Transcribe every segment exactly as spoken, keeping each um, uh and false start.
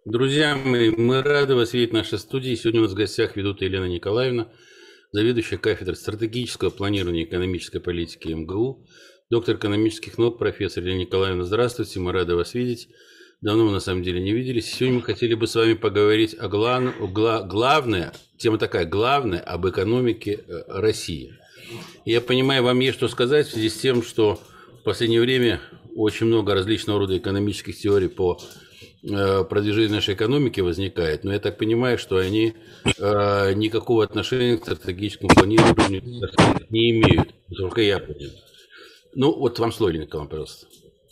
Друзья мои, мы рады вас видеть в нашей студии. Сегодня у нас в гостях ведущая Елена Николаевна, заведующая кафедрой стратегического планирования и экономической политики МГУ, доктор экономических наук, профессор Елена Николаевна. Здравствуйте, мы рады вас видеть. Давно мы на самом деле не виделись. Сегодня мы хотели бы с вами поговорить о глав... гла... главное, тема такая, главная об экономике России. Я понимаю, вам есть что сказать в связи с тем, что в последнее время очень много различного рода экономических теорий по продвижение нашей экономики возникает, но я так понимаю, что они э, никакого отношения к стратегическому планированию не имеют, только я понял. Ну, вот вам слово, Николай, пожалуйста.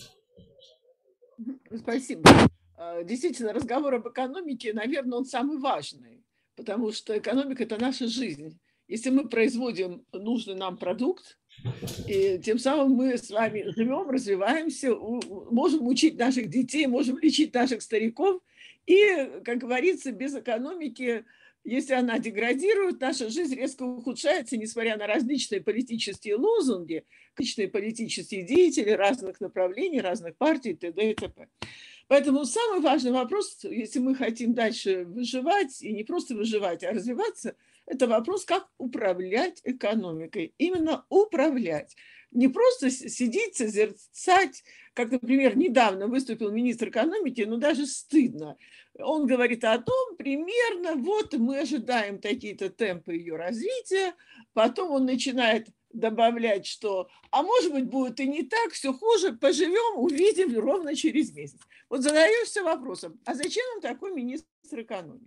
Спасибо. Действительно, разговор об экономике, наверное, он самый важный, потому что экономика – это наша жизнь. Если мы производим нужный нам продукт, и тем самым мы с вами живем, развиваемся, можем учить наших детей, можем лечить наших стариков. И, как говорится, без экономики, если она деградирует, наша жизнь резко ухудшается, несмотря на различные политические лозунги, различные политические деятели разных направлений, разных партий, т.д. и т.п. Поэтому самый важный вопрос, если мы хотим дальше выживать, и не просто выживать, а развиваться, это вопрос, как управлять экономикой. Именно управлять. Не просто сидеть, созерцать, как, например, недавно выступил министр экономики, но даже стыдно. Он говорит о том, примерно, вот мы ожидаем такие-то темпы ее развития, потом он начинает добавлять, что, а может быть, будет и не так, все хуже, поживем, увидим ровно через месяц. Вот задаешься вопросом, а зачем нам такой министр экономики?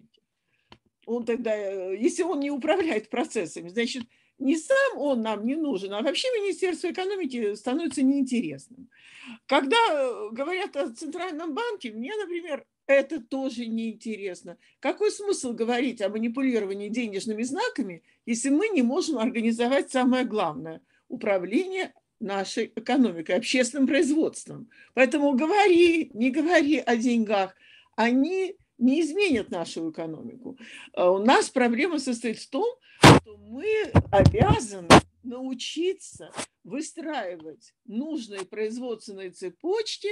Он тогда, если он не управляет процессами, значит, не сам он нам не нужен, а вообще Министерство экономики становится неинтересным. Когда говорят о Центральном банке, мне, например, это тоже неинтересно. Какой смысл говорить о манипулировании денежными знаками, если мы не можем организовать самое главное – управление нашей экономикой, общественным производством? Поэтому говори, не говори о деньгах, они не изменят нашу экономику. У нас проблема состоит в том, что мы обязаны научиться выстраивать нужные производственные цепочки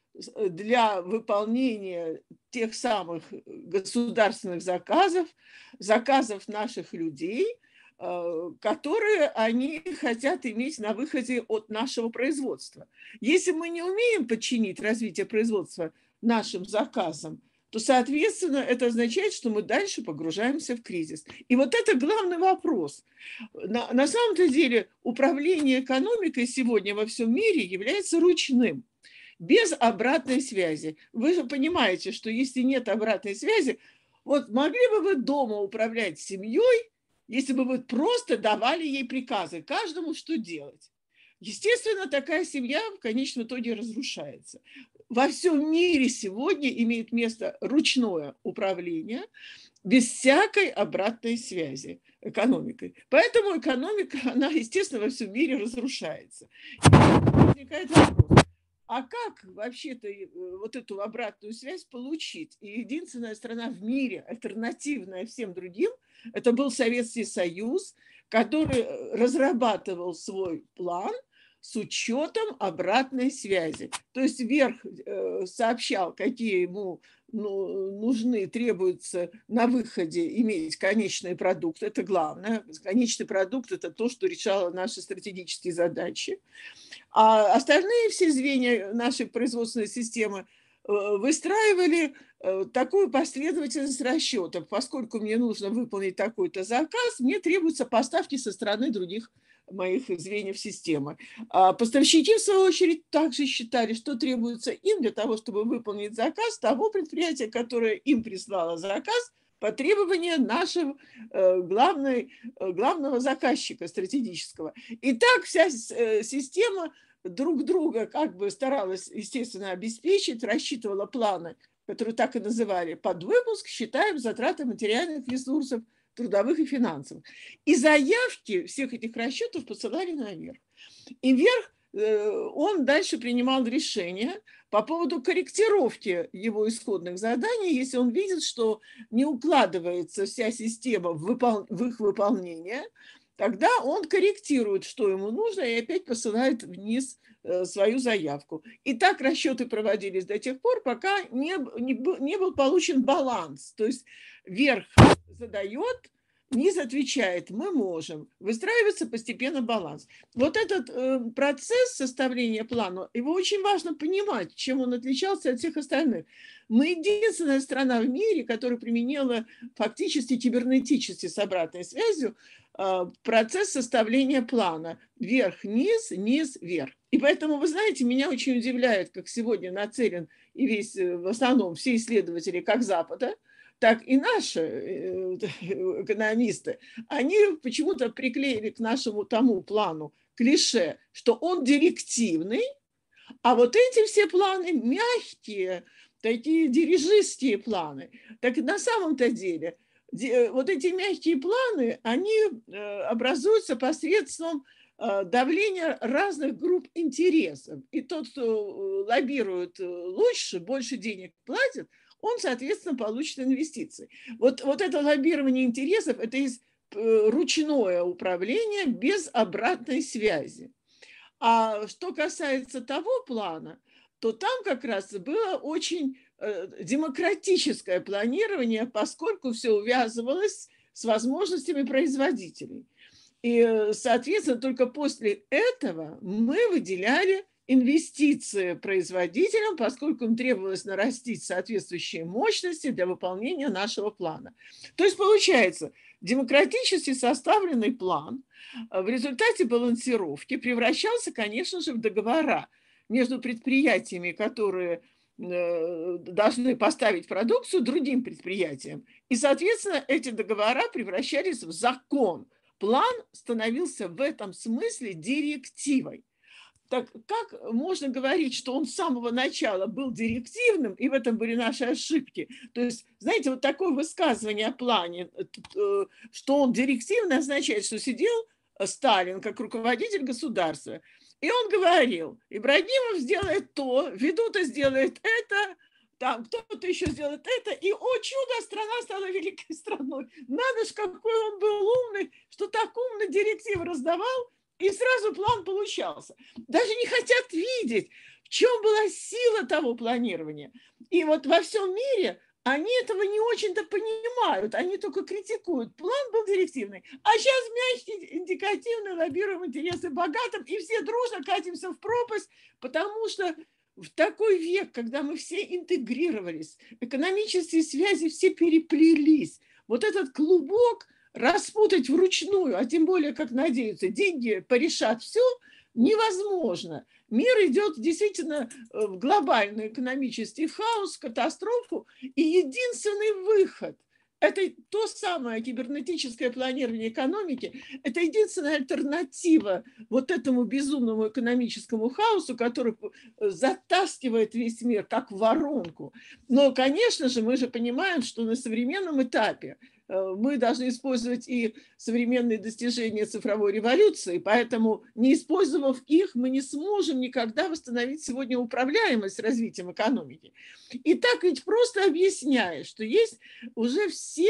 для выполнения тех самых государственных заказов, заказов наших людей, которые они хотят иметь на выходе от нашего производства. Если мы не умеем подчинить развитие производства нашим заказам, то, соответственно, это означает, что мы дальше погружаемся в кризис. И вот это главный вопрос. На, на самом-то деле управление экономикой сегодня во всем мире является ручным, без обратной связи. Вы же понимаете, что если нет обратной связи, вот могли бы вы дома управлять семьей, если бы вы просто давали ей приказы, каждому что делать? Естественно, такая семья в конечном итоге разрушается. Во всем мире сегодня имеет место ручное управление без всякой обратной связи экономикой. Поэтому экономика, она, естественно, во всем мире разрушается. И возникает вопрос, а как вообще-то вот эту обратную связь получить? И единственная страна в мире, альтернативная всем другим, это был Советский Союз, который разрабатывал свой план с учетом обратной связи. То есть верх сообщал, какие ему нужны, требуются на выходе иметь конечный продукт. Это главное. Конечный продукт – это то, что решало наши стратегические задачи. А остальные все звенья нашей производственной системы выстраивали такую последовательность расчетов. Поскольку мне нужно выполнить такой-то заказ, мне требуются поставки со стороны других моих звеньев системы. А поставщики, в свою очередь, также считали, что требуется им для того, чтобы выполнить заказ того предприятия, которое им прислало заказ, по требованию нашего главной, главного заказчика стратегического. И так вся система друг друга как бы старалась, естественно, обеспечить, рассчитывала планы, которые так и называли под выпуск, считаем затраты материальных ресурсов, трудовых и финансовых. И заявки всех этих расчетов посылали наверх. И вверх он дальше принимал решение по поводу корректировки его исходных заданий, если он видит, что не укладывается вся система в, выпол... в их выполнение, тогда он корректирует, что ему нужно, и опять посылает вниз свою заявку. И так расчеты проводились до тех пор, пока не, не, не был получен баланс. То есть верх задает, низ отвечает, мы можем. Выстраивается постепенно баланс. Вот этот э, процесс составления плана, его очень важно понимать, чем он отличался от всех остальных. Мы единственная страна в мире, которая применила фактически кибернетически с обратной связью э, процесс составления плана. Вверх-вниз, низ-вверх. И поэтому, вы знаете, меня очень удивляет, как сегодня нацелен и весь, в основном, все исследователи как Запада, так и наши экономисты, они почему-то приклеили к нашему тому плану клише, что он директивный, а вот эти все планы мягкие, такие дирижистские планы. Так на самом-то деле вот эти мягкие планы, они образуются посредством давления разных групп интересов. И тот, кто лоббирует лучше, больше денег платит, он, соответственно, получит инвестиции. Вот, вот это лоббирование интересов – это из ручное управление без обратной связи. А что касается того плана, то там как раз было очень демократическое планирование, поскольку все увязывалось с возможностями производителей. И, соответственно, только после этого мы выделяли инвестиции производителям, поскольку им требовалось нарастить соответствующие мощности для выполнения нашего плана. То есть, получается, демократически составленный план в результате балансировки превращался, конечно же, в договора между предприятиями, которые должны поставить продукцию другим предприятиям. И, соответственно, эти договора превращались в закон. План становился в этом смысле директивой. Так как можно говорить, что он с самого начала был директивным, и в этом были наши ошибки? То есть, знаете, вот такое высказывание о плане, что он директивный, означает, что сидел Сталин как руководитель государства, и он говорил, Ибрагимов сделает то, Ведута сделает это, там кто-то еще сделает это, и, о чудо, страна стала великой страной. Надо же, какой он был умный, что так умно директивы раздавал, и сразу план получался. Даже не хотят видеть, в чем была сила того планирования. И вот во всем мире они этого не очень-то понимают, они только критикуют. План был директивный, а сейчас мягкий, индикативный, лоббируем интересы богатым, и все дружно катимся в пропасть, потому что в такой век, когда мы все интегрировались, экономические связи все переплелись, вот этот клубок распутать вручную, а тем более, как надеются, деньги порешат все, невозможно. Мир идет действительно в глобальный экономический хаос, катастрофу, и единственный выход – это то самое кибернетическое планирование экономики, это единственная альтернатива вот этому безумному экономическому хаосу, который затаскивает весь мир как в воронку. Но, конечно же, мы же понимаем, что на современном этапе мы должны использовать и современные достижения цифровой революции, поэтому, не использовав их, мы не сможем никогда восстановить сегодня управляемость развитием экономики. И так ведь просто объясняет, что есть уже все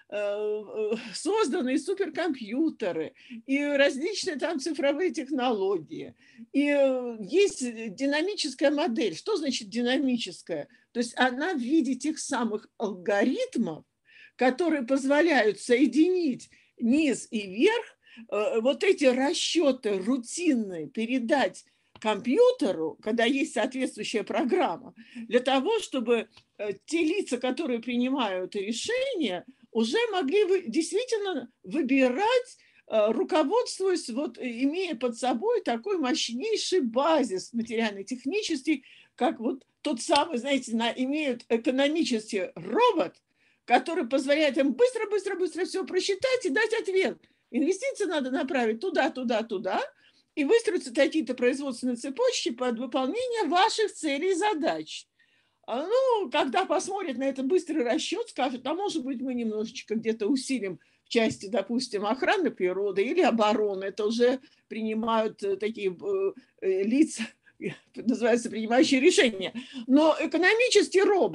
созданные суперкомпьютеры и различные там цифровые технологии. И есть динамическая модель. Что значит динамическая? То есть она в виде тех самых алгоритмов, которые позволяют соединить низ и верх, вот эти расчеты рутинные передать компьютеру, когда есть соответствующая программа, для того, чтобы те лица, которые принимают решения, уже могли действительно выбирать, руководствуясь, вот, имея под собой такой мощнейший базис материально-технический, как вот тот самый, знаете, на, имеют экономический робот, который позволяет им быстро-быстро-быстро все просчитать и дать ответ. Инвестиции надо направить туда, туда, туда, и выстроятся такие-то производственные цепочки под выполнение ваших целей и задач. Ну, когда посмотрят на это быстрый расчет, скажут, а может быть мы немножечко где-то усилим в части, допустим, охраны природы или обороны. Это уже принимают такие лица, называется, принимающие решения. Но экономический робот,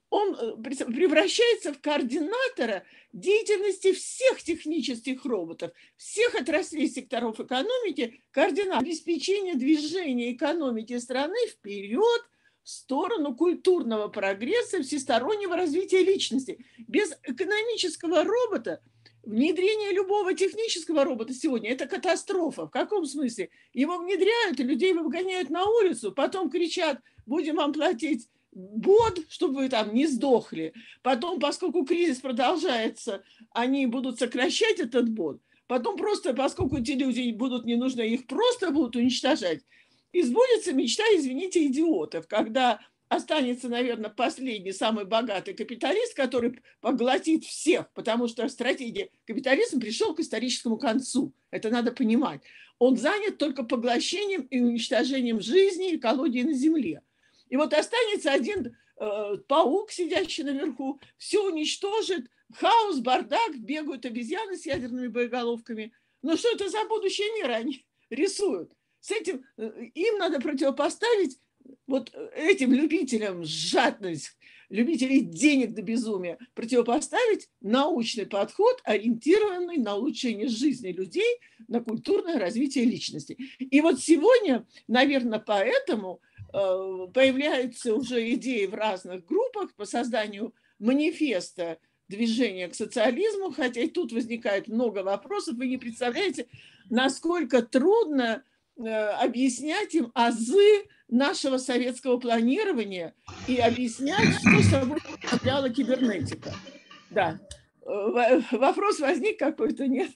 он превращается в координатора деятельности всех технических роботов, всех отраслей секторов экономики, координатор обеспечения движения экономики страны вперед в сторону культурного прогресса, всестороннего развития личности. Без экономического робота внедрение любого технического робота сегодня – это катастрофа. В каком смысле? Его внедряют, и людей выгоняют на улицу, потом кричат: будем вам платить бот, чтобы вы там не сдохли. Потом, поскольку кризис продолжается, они будут сокращать этот бот. Потом просто, поскольку эти люди будут не нужны, их просто будут уничтожать. И сбудется мечта, извините, идиотов, когда останется, наверное, последний, самый богатый капиталист, который поглотит всех, потому что стратегия капитализма пришел к историческому концу. Это надо понимать. Он занят только поглощением и уничтожением жизни и экологии на Земле. И вот останется один э, паук, сидящий наверху, все уничтожит, хаос, бардак, бегают обезьяны с ядерными боеголовками. Но что это за будущее мира они рисуют? С этим э, им надо противопоставить вот этим любителям жадность, любителей денег до безумия, противопоставить научный подход, ориентированный на улучшение жизни людей, на культурное развитие личности. И вот сегодня, наверное, поэтому появляются уже идеи в разных группах по созданию манифеста движения к социализму, хотя и тут возникает много вопросов. Вы не представляете, насколько трудно объяснять им азы нашего советского планирования и объяснять, что собой представляла кибернетика. Да. Вопрос возник какой-то, нет?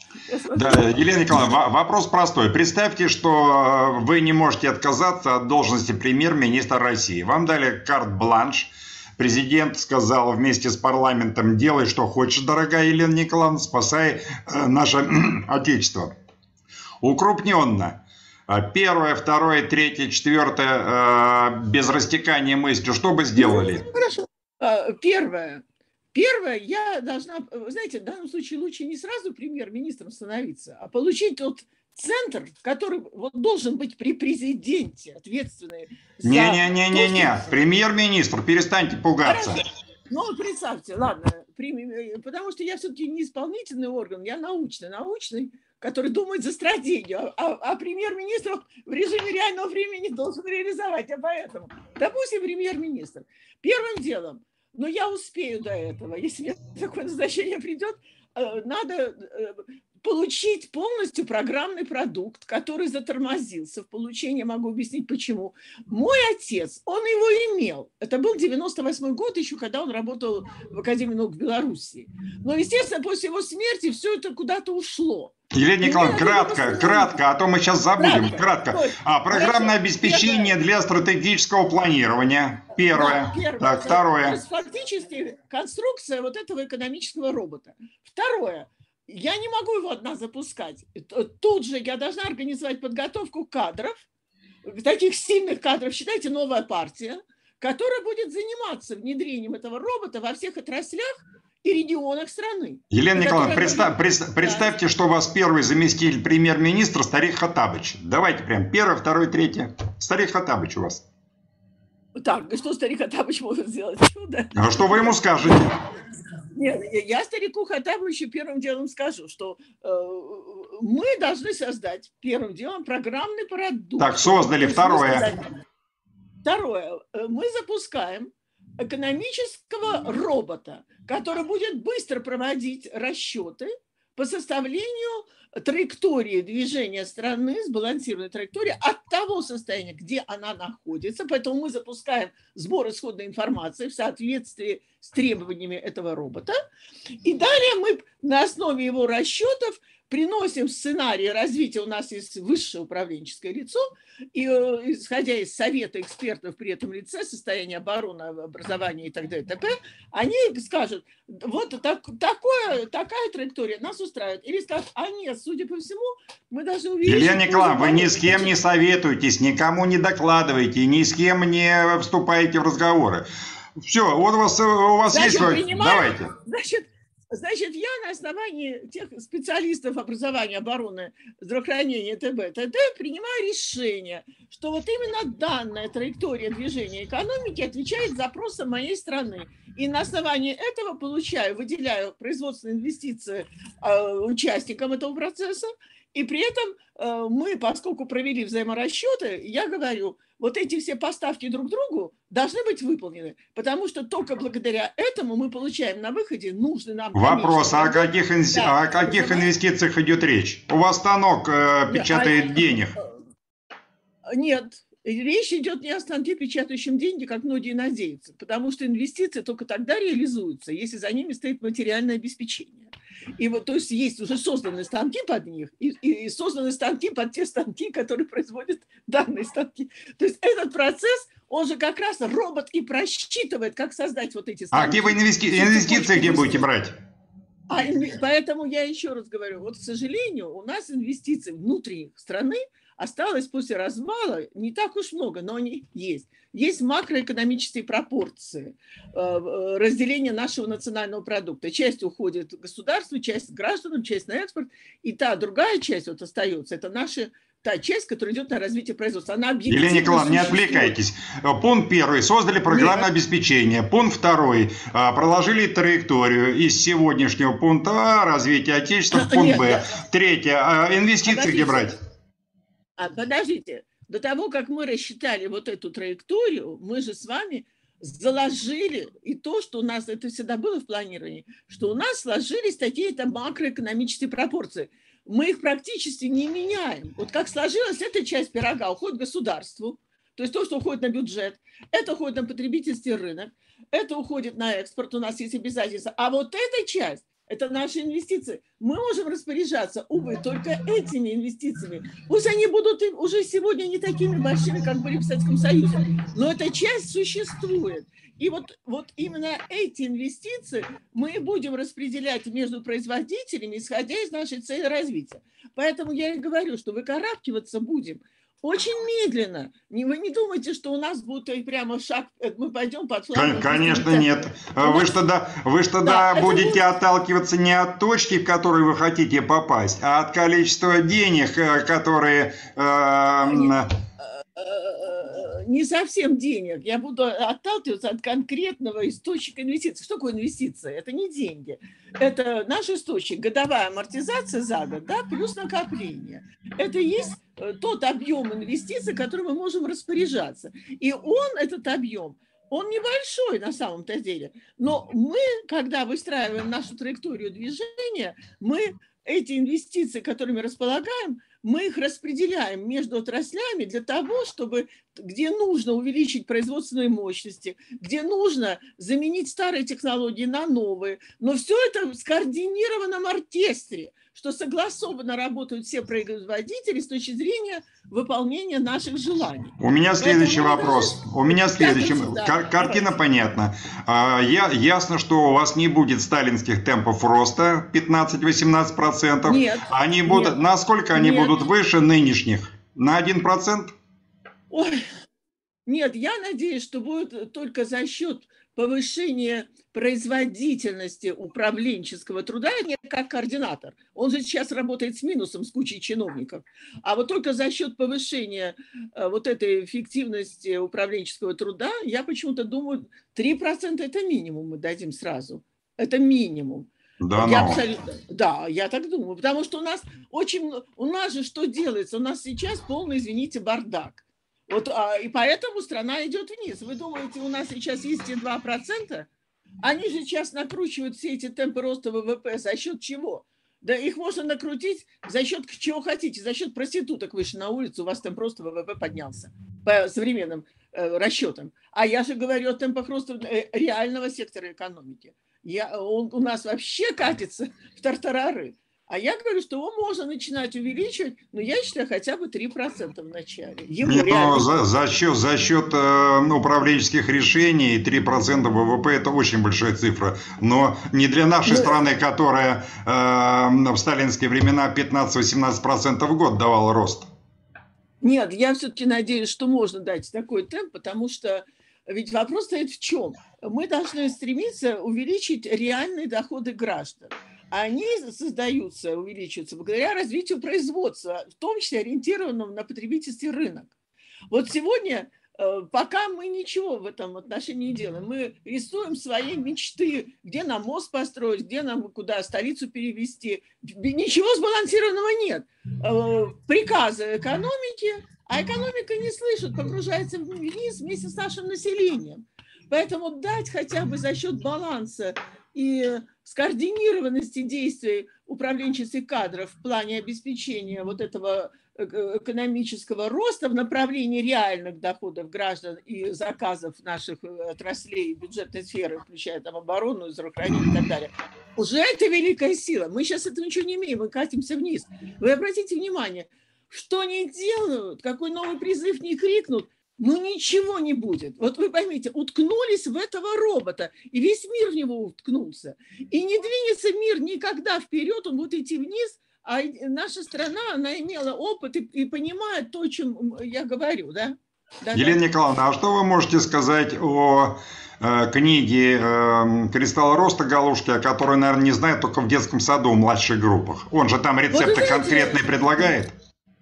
Да, Елена Николаевна, вопрос простой. Представьте, что вы не можете отказаться от должности премьер-министра России. Вам дали карт-бланш. Президент сказал вместе с парламентом: делай, что хочешь, дорогая Елена Николаевна, спасай наше отечество. Укрупненно. Первое, второе, третье, четвертое, без растекания мысли. Что бы сделали? Хорошо. Первое. Первое, я должна, вы знаете, в данном случае лучше не сразу премьер-министром становиться, а получить тот центр, который вот должен быть при президенте, ответственный за... Не-не-не-не-не, премьер-министр, перестаньте пугаться. Хорошо. Ну, представьте, ладно, потому что я все-таки не исполнительный орган, я научный, научный, который думает за стратегию, а, а премьер-министр в режиме реального времени должен реализовать, а поэтому, допустим, премьер-министр. Первым делом, но я успею до этого. Если мне такое назначение придет, надо получить полностью программный продукт, который затормозился в получении. Могу объяснить, почему. Мой отец, он его имел. Это был девяносто восьмой год, еще когда он работал в Академии наук Белоруссии. Но, естественно, после его смерти все это куда-то ушло. Елена Николаевна, кратко, кратко, а то мы сейчас забудем. Кратко. кратко. А, программное Хорошо. обеспечение Первое. для стратегического планирования. Первое. Да, первое. Так, второе. То есть фактически конструкция вот этого экономического робота. Второе. Я не могу его одна запускать. Тут же я должна организовать подготовку кадров, таких сильных кадров, считайте, новая партия, которая будет заниматься внедрением этого робота во всех отраслях и регионах страны. Елена Николаевна, представь, представь, представьте, что у вас первый заместитель премьер-министра Старик Хоттабыч. Давайте прям первое, второе, третье. Старик Хоттабыч у вас. Так, что Старик Хоттабыч может сделать? Чудо. А что вы ему скажете? Нет, я старику Хоттабычу первым делом скажу, что э, мы должны создать первым делом программный продукт. Так, создали. Второе. Второе. Мы запускаем экономического робота, который будет быстро проводить расчеты по составлению траектории движения страны, сбалансированной траектории от того состояния, где она находится. Поэтому мы запускаем сбор исходной информации в соответствии с требованиями этого робота. И далее мы на основе его расчетов приносим сценарий развития. У нас есть высшее управленческое лицо, и исходя из совета экспертов при этом лице, состояние обороны, образования и так далее, т.п., они скажут: вот так, такое, такая траектория нас устраивает. Или скажут: а нет, судя по всему, мы должны увеличить... Елена Николаевна, вы ни с кем не советуетесь, никому не докладываете, ни с кем не вступаете в разговоры. Все, вот у вас, у вас Значит, есть... Давайте. Значит, Значит, я на основании тех специалистов образования, обороны, здравоохранения, т.б., т.д. принимаю решение, что вот именно данная траектория движения экономики отвечает запросам моей страны. И на основании этого получаю, выделяю производственные инвестиции э, участникам этого процесса. И при этом э, мы, поскольку провели взаиморасчеты, я говорю, вот эти все поставки друг другу должны быть выполнены, потому что только благодаря этому мы получаем на выходе нужный нам... Вопрос, а о каких, инс... да. о каких инвестициях идет речь? У вас станок э, печатает а... денег. Нет, речь идет не о станке, печатающем деньги, как многие надеются, потому что инвестиции только тогда реализуются, если за ними стоит материальное обеспечение. И вот, то есть есть уже созданы станки под них и, и созданы станки под те станки, которые производят данные станки. То есть этот процесс, он же как раз робот и просчитывает, как создать вот эти станки. А где вы инвести... инвестиции где будете брать? А, поэтому я еще раз говорю, вот, к сожалению, у нас инвестиций внутри страны осталось после развала не так уж много, но они есть. Есть макроэкономические пропорции разделения нашего национального продукта. Часть уходит государству, часть гражданам, часть на экспорт. И та другая часть вот остается, это наша та часть, которая идет на развитие производства. Она объективно Елена Николаевна, не отвлекайтесь. Пункт первый. Создали программное Нет. обеспечение. Пункт второй. Проложили траекторию из сегодняшнего пункта А, развития отечества, в пункт Б. Третье. Инвестиции Подождите. где брать? А, подождите. До того, как мы рассчитали вот эту траекторию, мы же с вами заложили и то, что у нас, это всегда было в планировании, что у нас сложились такие-то макроэкономические пропорции. Мы их практически не меняем. Вот как сложилась эта часть пирога, уходит государству, то есть то, что уходит на бюджет, это уходит на потребительский рынок, это уходит на экспорт, у нас есть обязательства, а вот эта часть, это наши инвестиции. Мы можем распоряжаться, увы, только этими инвестициями. Пусть они будут уже сегодня не такими большими, как были в Советском Союзе, но эта часть существует. И вот, вот именно эти инвестиции мы будем распределять между производителями, исходя из нашей цели развития. Поэтому я и говорю, что выкарабкиваться будем очень медленно. Вы не думайте, что у нас будет прямо шаг, мы пойдем под флагом. Конечно, нет. Вы же тогда, вы ж тогда да, будете будет... отталкиваться не от точки, в которую вы хотите попасть, а от количества денег, которые... Э, не совсем денег. Я буду отталкиваться от конкретного источника инвестиций. Что такое инвестиция? Это не деньги. Это наш источник. Годовая амортизация за год, да, плюс накопление. Это есть тот объем инвестиций, которым мы можем распоряжаться. И он, этот объем, он небольшой на самом-то деле. Но мы, когда выстраиваем нашу траекторию движения, мы эти инвестиции, которыми располагаем, мы их распределяем между отраслями для того, чтобы, где нужно увеличить производственные мощности, где нужно заменить старые технологии на новые, но все это в скоординированном оркестре, что согласованно работают все производители с точки зрения выполнения наших желаний. У меня следующий Поэтому вопрос. Даже... У меня следующий. Да, Кар- картина понятна. А, я, ясно, что у вас не будет сталинских темпов роста пятнадцать-восемнадцать процентов. Нет. Они будут, нет. Насколько они нет. будут выше нынешних? На один процент? Ой. Нет, я надеюсь, что будет только за счет повышения производительности управленческого труда, не как координатор. Он же сейчас работает с минусом, с кучей чиновников. А вот только за счет повышения вот этой эффективности управленческого труда, я почему-то думаю, три процента это минимум мы дадим сразу. Это минимум. Да, я но... абсолютно, да, я так думаю. Потому что у нас очень... У нас же что делается? У нас сейчас полный, извините, бардак. Вот, а, и поэтому страна идет вниз. Вы думаете, у нас сейчас есть и два процента? Они же сейчас накручивают все эти темпы роста ВВП за счет чего? Да их можно накрутить за счет чего хотите. За счет проституток вышли на улицу, у вас темп роста ВВП поднялся по современным э, расчетам. А я же говорю о темпах роста э, реального сектора экономики. Я, он у нас вообще катится в тартарары. А я говорю, что его можно начинать увеличивать, но я считаю, хотя бы три процента в начале. Его Нет, реально... но за, за счет, за счет э, управленческих решений три процента ВВП это очень большая цифра. Но не для нашей но... страны, которая э, в сталинские времена пятнадцать-восемнадцать процентов в год давала рост. Нет, я все-таки надеюсь, что можно дать такой темп, потому что Ведь вопрос стоит в чем? Мы должны стремиться увеличить реальные доходы граждан. Они создаются, увеличиваются благодаря развитию производства, в том числе ориентированного на потребительский рынок. Вот сегодня, пока мы ничего в этом отношении не делаем, мы рисуем свои мечты, где нам мост построить, где нам куда столицу перевести. Ничего сбалансированного нет. Приказы экономики, а экономика не слышит, погружается вниз вместе с нашим населением. Поэтому дать хотя бы за счет баланса и скоординированности действий управленческих кадров в плане обеспечения вот этого экономического роста в направлении реальных доходов граждан и заказов наших отраслей бюджетной сферы, включая там оборону, здравоохранение и так далее, уже это великая сила. Мы сейчас этого ничего не имеем, мы катимся вниз. Вы обратите внимание, что они делают, какой новый призыв не крикнут, ну ничего не будет. Вот вы поймите, уткнулись в этого робота, и весь мир в него уткнулся. И не двинется мир никогда вперед, он будет идти вниз, а наша страна, она имела опыт и, и понимает то, о чем я говорю, да? Да, Елена да. Николаевна, а что вы можете сказать о э, книге э, «Кристалл роста» Галушки, о которой, наверное, не знают только в детском саду в младших группах? Он же там рецепты вот, знаете, конкретные предлагает.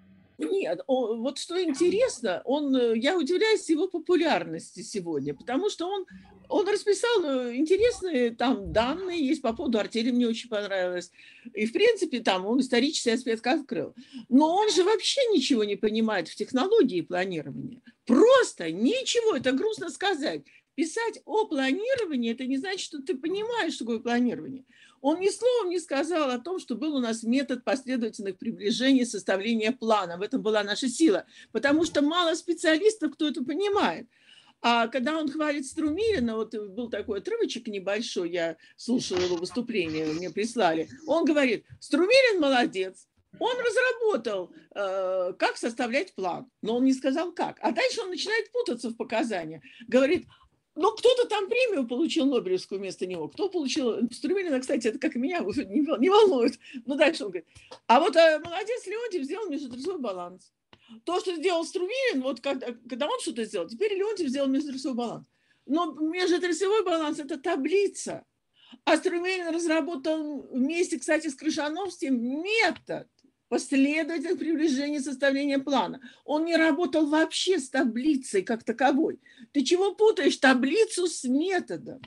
Нет, он, вот что интересно, он, я удивляюсь его популярности сегодня, потому что он, он расписал интересные там данные, есть по поводу артели, мне очень понравилось, и в принципе там он исторический аспект открыл. Но он же вообще ничего не понимает в технологии планирования, просто ничего, это грустно сказать. Писать о планировании, это не значит, что ты понимаешь, что такое планирование. Он ни словом не сказал о том, что был у нас метод последовательных приближений составления плана. В этом была наша сила, потому что мало специалистов, кто это понимает. А когда он хвалит Струмилина, вот был такой отрывочек небольшой, я слушала его выступление, мне прислали, он говорит, Струмилин молодец, он разработал, э, как составлять план, но он не сказал как. А дальше он начинает путаться в показаниях, говорит, ну, кто-то там премию получил Нобелевскую вместо него. Кто получил? Струмилина, кстати, это как меня не волнует. Но дальше он говорит. А вот а, молодец Леонтьев сделал межотраслевой баланс. То, что сделал Струмилин, вот когда, когда он что-то сделал, теперь Леонтьев сделал межотраслевой баланс. Но межотраслевой баланс – это таблица. А Струмилин разработал вместе, кстати, с Крышановским метод последовательных приближений составления плана. Он не работал вообще с таблицей как таковой. Ты чего путаешь таблицу с методом?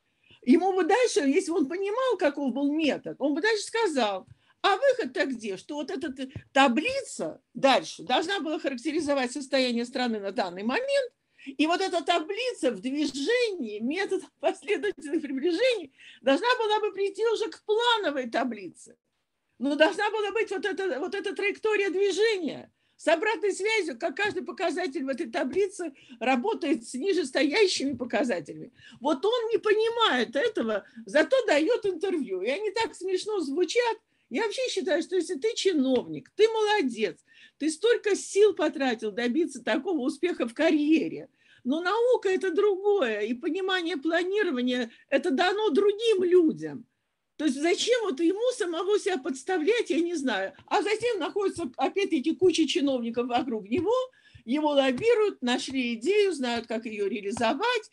Ему бы дальше, если бы он понимал, каков был метод, он бы дальше сказал, а выход-то где? Что вот эта таблица дальше должна была характеризовать состояние страны на данный момент, и вот эта таблица в движении, метод последовательных приближений, должна была бы прийти уже к плановой таблице. Но должна была быть вот эта, вот эта траектория движения с обратной связью, как каждый показатель в этой таблице работает с нижестоящими показателями. Вот он не понимает этого, зато дает интервью. И они так смешно звучат. Я вообще считаю, что если ты чиновник, ты молодец, ты столько сил потратил добиться такого успеха в карьере. Но наука – это другое, и понимание планирования – это дано другим людям. То есть зачем вот ему самого себя подставлять, я не знаю. А затем находится опять-таки куча чиновников вокруг него, его лоббируют, нашли идею, знают, как ее реализовать,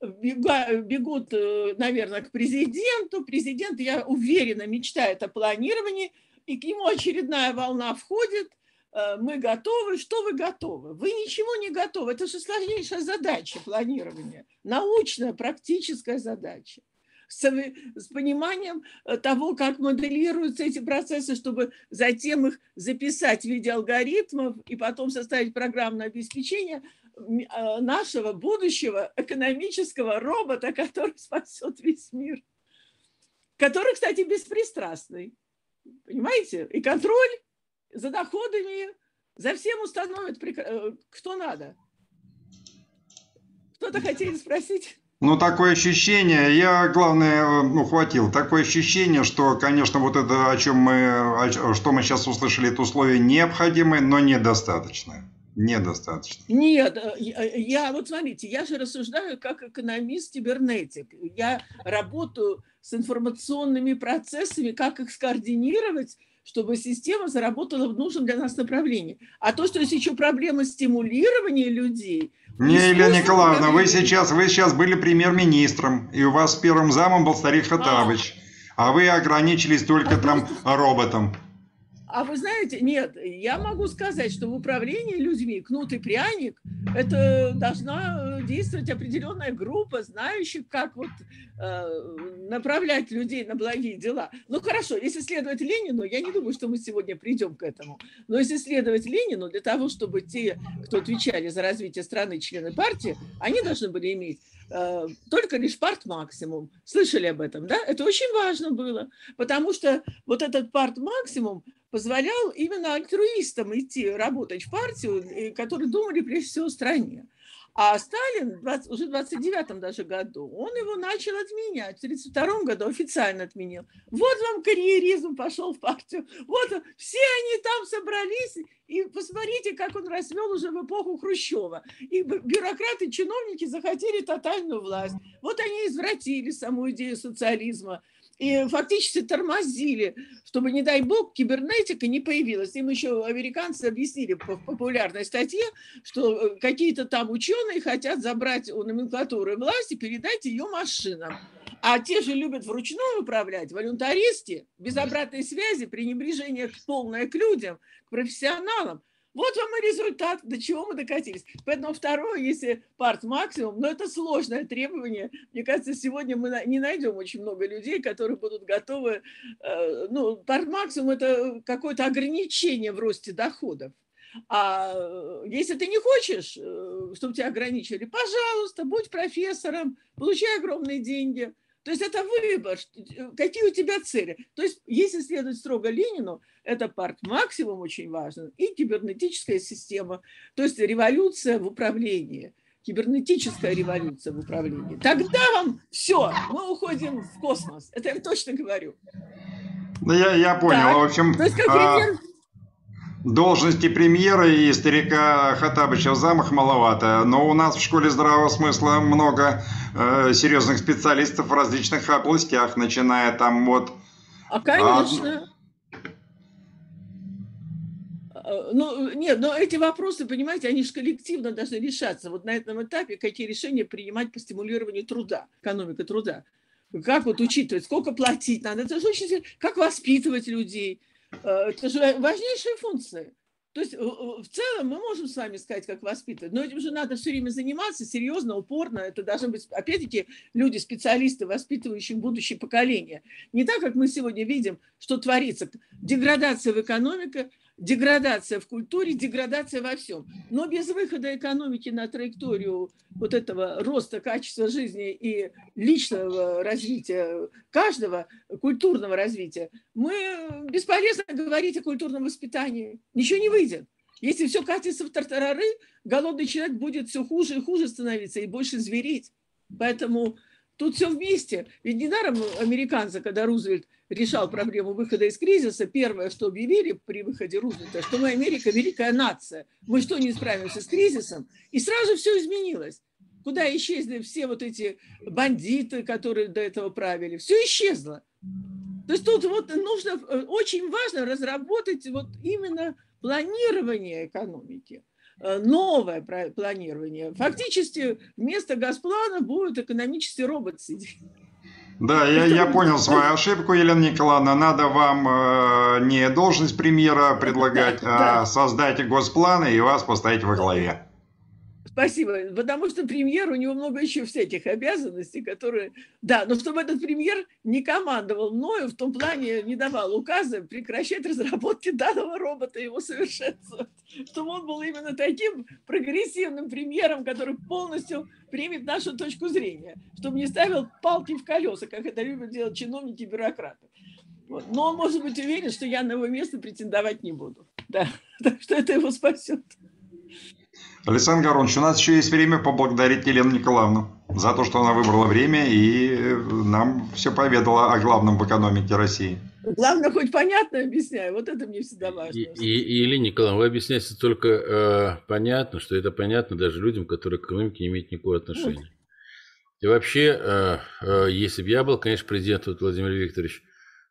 бегут, наверное, к президенту. Президент, я уверена, мечтает о планировании, и к нему очередная волна входит. Мы готовы. Что вы готовы? Вы ничего не готовы. Это же сложнейшая задача планирования. Научная, практическая задача. С, с пониманием того, как моделируются эти процессы, чтобы затем их записать в виде алгоритмов и потом составить программное обеспечение нашего будущего экономического робота, который спасет весь мир. Который, кстати, беспристрастный. Понимаете? И контроль за доходами, за всем установит, кто надо. Что-то хотели спросить? Ну, такое ощущение, я, главное, ухватил, такое ощущение, что, конечно, вот это, о чем мы, о, что мы сейчас услышали, это условия необходимые, но недостаточные. Недостаточно. Нет, я, вот смотрите, я же рассуждаю как экономист-кибернетик. Я работаю с информационными процессами, как их скоординировать, чтобы система заработала в нужном для нас направлении. А то, что есть еще проблема стимулирования людей... Не, Елена Николаевна, вы сейчас, вы сейчас были премьер-министром, и у вас первым замом был старик Хаттабыч, а, а вы ограничились только а там просто... роботом. А вы знаете, нет, я могу сказать, что в управлении людьми кнут и пряник – это должна действовать определенная группа, знающих, как вот э, направлять людей на благие дела. Ну хорошо, если следовать Ленину, я не думаю, что мы сегодня придем к этому, но если следовать Ленину, для того, чтобы те, кто отвечали за развитие страны, члены партии, они должны были иметь э, только лишь парт-максимум. Слышали об этом, да? Это очень важно было, потому что вот этот парт-максимум позволял именно альтруистам идти работать в партию, которые думали прежде всего о стране. А Сталин уже в двадцать девятом даже году, он его начал отменять. В тридцать втором году официально отменил. Вот вам карьеризм пошел в партию. Вот все они там собрались. И посмотрите, как он расцвел уже в эпоху Хрущева. И бюрократы, чиновники захотели тотальную власть. Вот они извратили саму идею социализма. И фактически тормозили, чтобы, не дай бог, кибернетика не появилась. Им еще американцы объяснили в популярной статье, что какие-то там ученые хотят забрать у номенклатуры власть и передать ее машинам. А те же любят вручную управлять, волюнтаристы, без обратной связи, пренебрежение полное к людям, к профессионалам. Вот вам и результат, до чего мы докатились. Поэтому второе, если парт-максимум, но это сложное требование. Мне кажется, сегодня мы не найдем очень много людей, которые будут готовы. Ну, парт-максимум – это какое-то ограничение в росте доходов. А если ты не хочешь, чтобы тебя ограничили, пожалуйста, будь профессором, получай огромные деньги. То есть это выбор, какие у тебя цели. То есть если следовать строго Ленину, это парт-максимум очень важен и кибернетическая система, то есть революция в управлении, кибернетическая революция в управлении. Тогда вам все, мы уходим в космос, это я точно говорю. Да, я, я понял, так, в общем... То есть, как пример... Должности премьера и старика Хаттабыча в замах маловато, но у нас в школе здравого смысла много э, серьезных специалистов в различных областях, начиная там вот... А, конечно. А... Ну, нет, но эти вопросы, понимаете, они же коллективно должны решаться. Вот на этом этапе какие решения принимать по стимулированию труда, экономика труда. Как вот учитывать, сколько платить надо, это же очень... Как воспитывать людей. Это же важнейшие функции. То есть в целом мы можем с вами сказать, как воспитывать, но этим же надо все время заниматься серьезно, упорно. Это должны быть, опять-таки, люди, специалисты, воспитывающие будущее поколение. Не так, как мы сегодня видим, что творится. Деградация в экономике, деградация в культуре, деградация во всем. Но без выхода экономики на траекторию вот этого роста качества жизни и личного развития каждого, культурного развития, мы бесполезно говорить о культурном воспитании. Ничего не выйдет. Если все катится в тартарары, голодный человек будет все хуже и хуже становиться и больше звереть. Поэтому тут все вместе. Ведь недаром американцы, когда Рузвельт решал проблему выхода из кризиса, первое, что объявили при выходе Рузвельта, что мы Америка, великая нация. Мы что, не справимся с кризисом? И сразу все изменилось. Куда исчезли все вот эти бандиты, которые до этого правили? Все исчезло. То есть тут вот нужно, очень важно разработать вот именно планирование экономики. Новое планирование. Фактически вместо Госплана будет экономический робот сидеть. Да, я, я понял свою ошибку, Елена Николаевна. Надо вам э, не должность премьера предлагать, да, а да. создать госпланы и вас поставить во главе. Спасибо, потому что премьер, у него много еще всяких обязанностей, которые... Да, но чтобы этот премьер не командовал мною, в том плане не давал указы прекращать разработки данного робота и его совершенствовать. Чтобы он был именно таким прогрессивным премьером, который полностью примет нашу точку зрения. Чтобы не ставил палки в колеса, как это любят делать чиновники и бюрократы. Вот. Но он может быть уверен, что я на его место претендовать не буду. Да. Так что это его спасет. Александр Гаронович, у нас еще есть время поблагодарить Елену Николаевну за то, что она выбрала время и нам все поведала о главном в экономике России. Главное, хоть понятно объясняю, вот это мне всегда важно. И, и, и Елена Николаевна, вы объясняете только э, понятно, что это понятно даже людям, которые к экономике не имеют никакого отношения. Вот. И вообще, э, э, если бы я был, конечно, президентом, Владимир Викторович,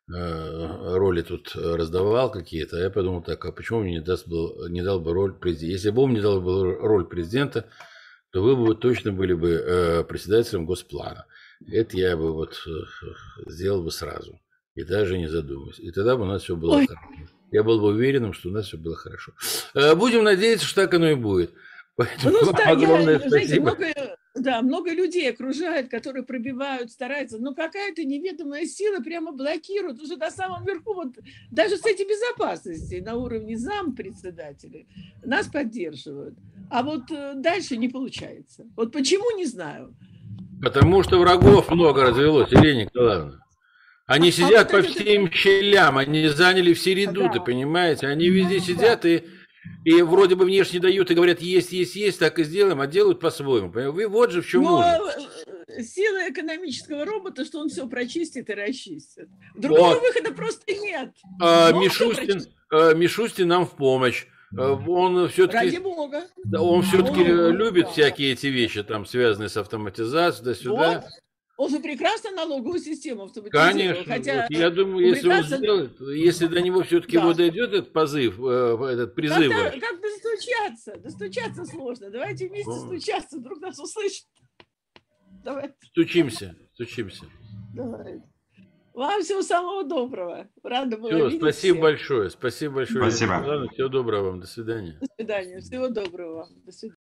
роли тут раздавал какие-то, я подумал так, а почему мне не, даст был, не дал бы роль президента? Если бы он мне дал бы роль президента, то вы бы точно были бы председателем Госплана. Это я бы вот сделал бы сразу, и даже не задумываясь. И тогда бы у нас все было Ой. хорошо. Я был бы уверенным, что у нас все было хорошо. Будем надеяться, что так оно и будет. Поэтому ну, да, огромное я, знаете, много, да, много людей окружает, которые пробивают, стараются, но какая-то неведомая сила прямо блокирует уже до самого верху, вот даже с этим безопасности на уровне зампредседателей нас поддерживают. А вот дальше не получается. Вот почему, не знаю. Потому что врагов много развелось, Елена Николаевна. Они а, сидят а вот по всем это... щелям, они заняли все редуты, да. понимаете? Они везде да. сидят и, и вроде бы внешне дают и говорят, есть, есть, есть, так и сделаем, а делают по-своему. Вы вот же в чем Но сила экономического робота, что он все прочистит и расчистит. Другого вот. выхода просто нет. А, Мишустин, а, Мишустин нам в помощь. Он все-таки, Ради Бога. Он все-таки любит да. всякие эти вещи, там, связанные с автоматизацией, да-сюда. Вот. Он же прекрасно налоговую систему автоматизировал. Конечно. Хотя вот я думаю, если прекрасно... он сделает, если до него все-таки да. вот дойдет этот позыв, этот призыв. Как, как достучаться? Достучаться сложно. Давайте вместе О. стучаться, вдруг нас услышат. Давайте. Стучимся, стучимся. Давай. Вам всего самого доброго. Рада была Все, видеть спасибо всех. большое. Спасибо большое. Спасибо. Всего доброго вам. До свидания. До свидания. Всего доброго вам. До свидания.